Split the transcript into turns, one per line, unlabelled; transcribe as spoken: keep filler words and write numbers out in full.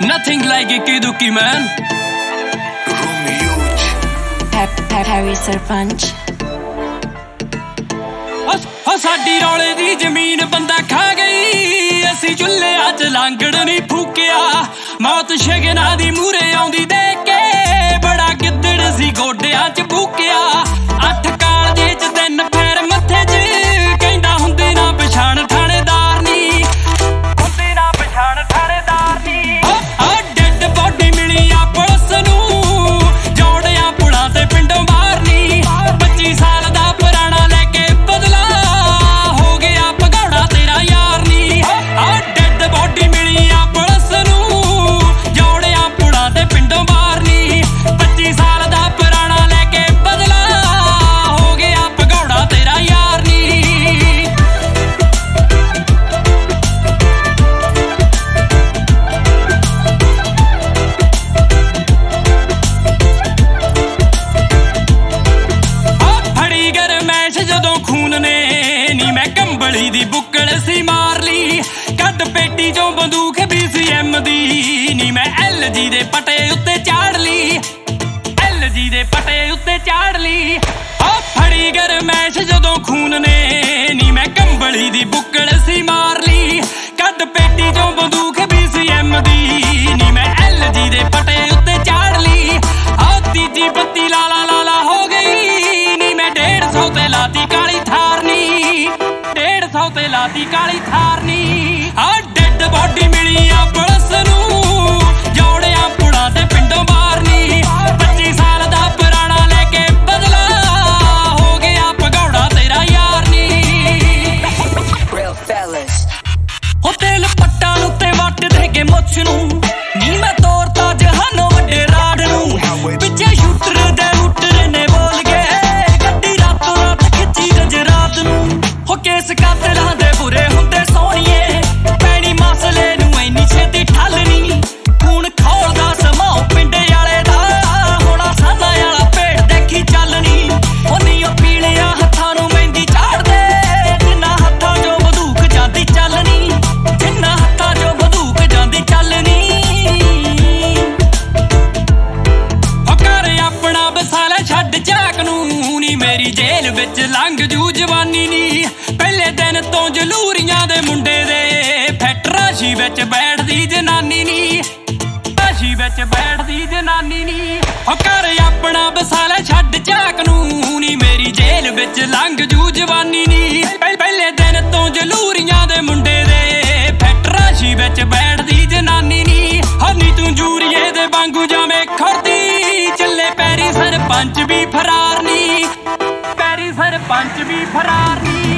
Nothing like it, Kiduki man.
Harry sarpanch
हो साडी रौले दी जमीन बंदा खा गई असी चुल्हे च लांगड़ नहीं फूकिया मौत शगना दी मूरे आउंदी देख के बड़ा गिद्दड़ सी गोडियां च भूकिया अठ कालजे च दिन फेर मत्थे च कहंदा हुंदे ना पछाण थानेदार नी हुंदे ना पछाण थानेदार नी आ डेड बॉडी मिली आ पुलिस नूं जोड़ियां पुलां ते पिंडों बाहर नी पच्ची साल दा पुराना लेके बदला हो गया भगौड़ा तेरा यार नी आ डेड बॉडी मिली आ पुलिस नूं जोड़ियां पुलां ते पिंडों बाहर नी पच्ची साल दा पुराना लेके बदला हो गया भगौड़ा तेरा यार नी जदों खून ने नी मैं कंबली दी बुक्कड़ सी मार ली कद पेटी चों बंदूक बी सी एम दी नी मैं एल जी दे पटे उत्ते चाड़ ली एल जी दे पटे उत्ते चाड़ ली ओ फड़ी गरमैश जदों खून ने नी मैं कंबली दी बुक्कड़ सी मार ली कद पेटी चों बंदूक बी सी एम दी नी मैं एल जी दे पटे उत्ते चाड़ ली ओ तीजी बत्ती लाला लाला हो गई नी मैं डेढ़ सौ ते लाती काली थारनी डेढ़ सौ ते लाती काली थारनी आ डेड बॉडी मिली आ पुलिस नूं जोड़ियां पुलां ते पिंडों बाहर नी पच्ची साल दा पुराना लेके बदला हो गया भगौड़ा तेरा यार नी हो तेल पट्टां उत्ते वट दे के मुੱਛ नूं नी मैं तोरता जहानों वड्डे राड नूं पिछे शूटर दे रूटर ने बोल गए गड्डी रातों रात खिच्ची गजरात नूं हो केस कातलां दे बुरे हुंदे सोहणीए पैणी मसले नूं इन्नी छेती ठल्लनी खून खौलदा समां पिंडे वाले दा होना साना वाला भेड़ देखी चलनी हो नी ओ पीलियां हत्थां नूं मेहंदी झाड़दे जिन्ना हत्थां चों बंदूक जांदी चलनी जिन्ना हत्थां चों बंदूक जांदी चलनी हो घर अपना बसाला छड्ड झाक नूं नी मेरी जेल विच लंघ जू जवानी नी पहले दिन तो जलूरियां दे मुंडे दे फैक्टराशी विच बैठदी जनानी नी राशी विच बैठदी जनानी नी हो घर अपना बसाला छड्ड झाक नूं नी मेरी जेल विच लंघ जू जवानी नी पहले दिन तो जलूरियां दे मुंडे दे फैक्टराशी विच बैठदी जनानी नी हनी तू जूरीए दे वांगू जाਵੇਂ खड़दी ਚੱਲੇ ਪੈਰੀ सरपंच भी फरार नी पैरी सरपंच भी फरार नी